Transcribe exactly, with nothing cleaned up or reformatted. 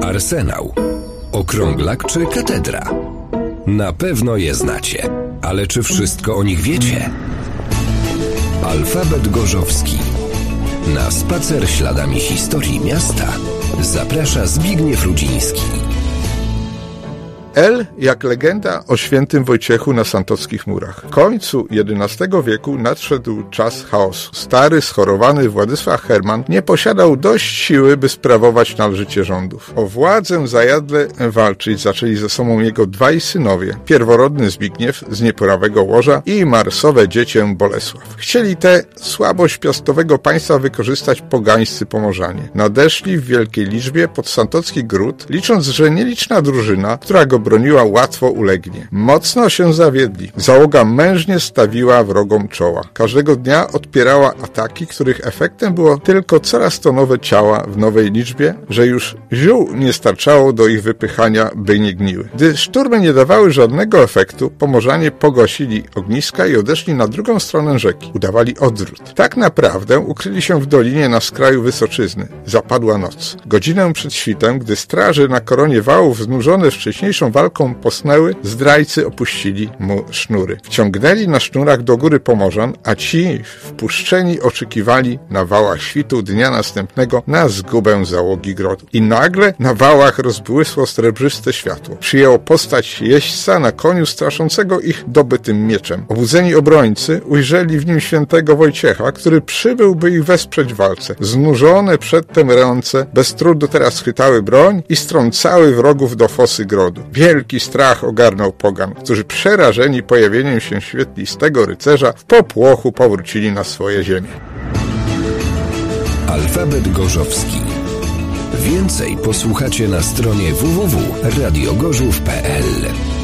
Arsenał, okrąglak czy katedra? Na pewno je znacie, ale czy wszystko o nich wiecie? Alfabet Gorzowski. Na spacer śladami historii miasta zaprasza Zbigniew Rudziński. L jak legenda o świętym Wojciechu na santockich murach. W końcu jedenastego wieku nadszedł czas chaosu. Stary, schorowany Władysław Herman nie posiadał dość siły, by sprawować należycie rządów. O władzę zajadle walczyć zaczęli ze sobą jego dwaj synowie. Pierworodny Zbigniew z nieporawego łoża i marsowe dziecię Bolesław. Chcieli tę słabość piastowego państwa wykorzystać pogańscy Pomorzanie. Nadeszli w wielkiej liczbie pod santocki gród, licząc, że nieliczna drużyna, która go broniła, łatwo ulegnie. Mocno się zawiedli. Załoga mężnie stawiła wrogom czoła. Każdego dnia odpierała ataki, których efektem było tylko coraz to nowe ciała w nowej liczbie, że już ziół nie starczało do ich wypychania, by nie gniły. Gdy szturmy nie dawały żadnego efektu, Pomorzanie pogosili ogniska i odeszli na drugą stronę rzeki. Udawali odwrót. Tak naprawdę ukryli się w dolinie na skraju Wysoczyzny. Zapadła noc. Godzinę przed świtem, gdy straże na koronie wałów znużone wcześniejszą walką posnęły, zdrajcy opuścili mu sznury. Wciągnęli na sznurach do góry Pomorzan, a ci wpuszczeni oczekiwali na wałach świtu dnia następnego na zgubę załogi grodu. I nagle na wałach rozbłysło srebrzyste światło. Przyjęło postać jeźdźca na koniu straszącego ich dobytym mieczem. Obudzeni obrońcy ujrzeli w nim świętego Wojciecha, który przybył, by ich wesprzeć w walce. Znużone przedtem ręce bez trudu teraz chwytały broń i strącały wrogów do fosy grodu. Wielki strach ogarnął pogan, którzy przerażeni pojawieniem się świetlistego rycerza w popłochu powrócili na swoje ziemię. Alfabet Gorzowski. Więcej posłuchacie na stronie w w w kropka radio gorzów kropka p l.